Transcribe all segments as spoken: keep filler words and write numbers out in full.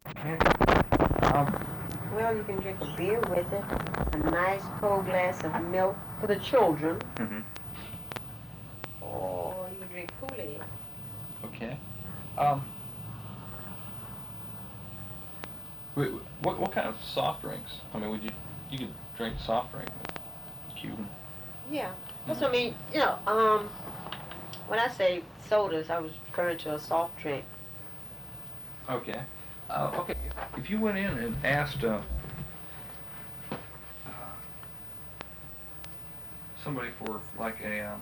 Okay. Um, Well, you can drink a beer with it, a nice cold glass of milk for the children, mm-hmm. or you can drink Kool-Aid. Okay. Um, wait, what what kind of soft drinks? I mean, would you you could drink soft drink with Cuban? Yeah, that's Mm-hmm. what I mean. You know, um, when I say sodas, I was referring to a soft drink. Okay. Uh, okay. If, if you went in and asked uh, uh, somebody for like a um,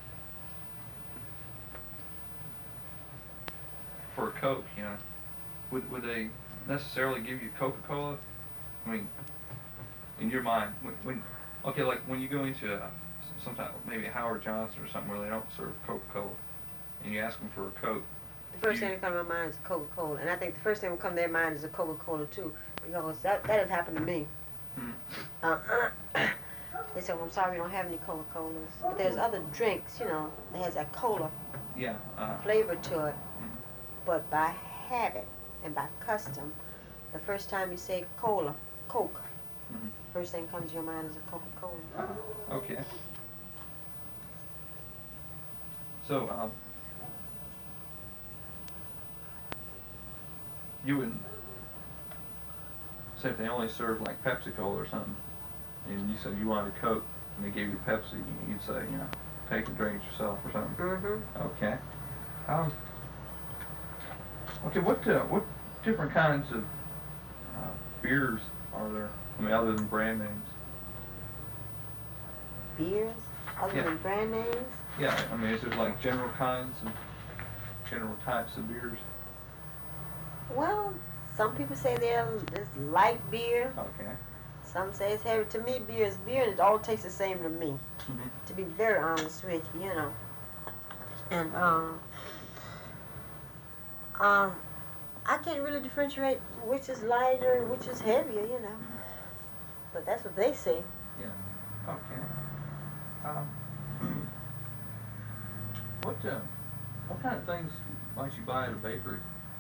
for a Coke, you know, would would they necessarily give you Coca-Cola? I mean, in your mind, when, when okay, like when you go into a, sometime maybe Howard Johnson or something where they don't serve Coca-Cola, and you ask them for a Coke, The first you, thing that comes to my mind is Coca-Cola, and I think the first thing that comes to their mind is a Coca-Cola too, because that that has happened to me. hmm, Uh, they said, "Well, I'm sorry, we don't have any Coca-Colas, but there's other drinks, you know, that has that cola yeah, uh, flavor to it." mm-hmm, But by habit and by custom, the first time you say cola, Coke, mm-hmm. first thing comes to your mind is a Coca-Cola. Uh-huh. Okay. So um, you would say if they only serve like Pepsi Cola or something, and you said you wanted a Coke, and they gave you Pepsi, you'd say, you know, take and drink it yourself or something. Mm-hmm. Okay. Um, okay. What uh, what different kinds of uh, beers are there? I mean, other than brand names. Beers, other Yeah. than brand names. Yeah. I mean, is there like general kinds and general types of beers? Well, some people say they're it's light beer. Okay. Some say it's heavy. To me, beer is beer, and it all tastes the same to me. Mm-hmm. To be very honest with you, you know. And um, um, I can't really differentiate which is lighter and which is heavier, you know. Mm-hmm. But that's what they say. Yeah. Okay. Um, what uh, what kind of things might you buy at a bakery?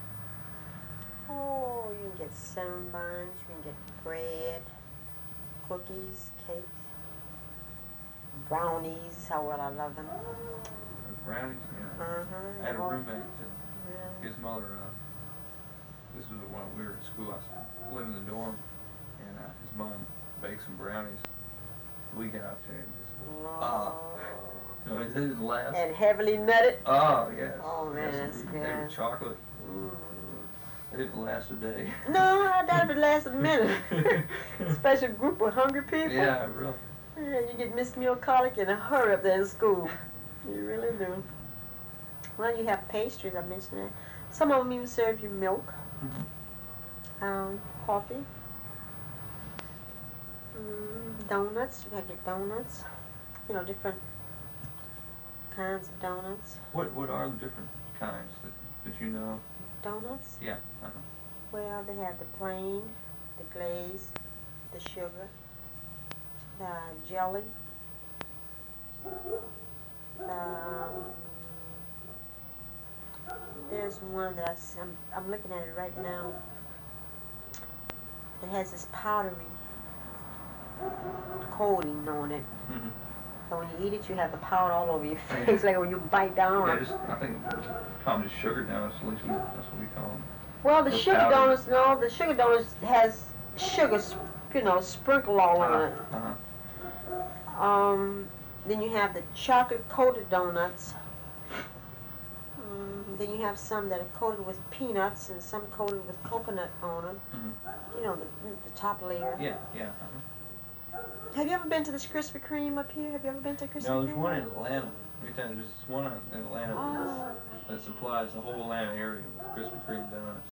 Oh, you can get cinnamon buns, you can get bread, cookies, cakes, brownies. How well I love them. Uh, brownies. Yeah. Uh-huh. I had a All- roommate. That yeah. his mother. Uh, this was when we were in school. I was living in the dorm, and uh, his mom baked some brownies. We got out there and just ah, uh, no, it didn't last. And heavily nutted. Oh yes. Oh man, yes, that's indeed. They were good. chocolate. Mm. It didn't last a day. No, I doubt if it lasts a minute. Special group of hungry people. Yeah, really. Yeah, you get Miss Meal colic in a hurry up there in school. You really do. Well, you have pastries, I mentioned that. Some of them even serve you milk, Mm-hmm. um, coffee, mm, donuts. You have your donuts. You know, different kinds of donuts. What What are the different kinds that, that you know? Donuts? Yeah. Uh-huh. Well, they have the plain, the glaze, the sugar, the jelly, um, there's one that I, am I'm looking at it right now. It has this powdery coating on it. Mm-hmm. So when you eat it, you have the powder all over your Yeah. face, like when you bite down on Yeah, it. just I think call them just sugar donuts. At least we, that's what we call them. Well, the Or sugar powdered. donuts, no, the sugar donuts has sugar, you know, sprinkled all Uh-huh. on it. Uh-huh. Um, then you have the chocolate coated donuts. Um, then you have some that are coated with peanuts and some coated with coconut on them. Mm-hmm. You know, the, the top layer. Yeah, yeah. Uh-huh. Have you ever been to this Krispy Kreme up here? Have you ever been to Krispy Kreme? No, there's one in Atlanta. Let me tell you, there's one in Atlanta Oh. that supplies the whole Atlanta area with Krispy Kreme donuts.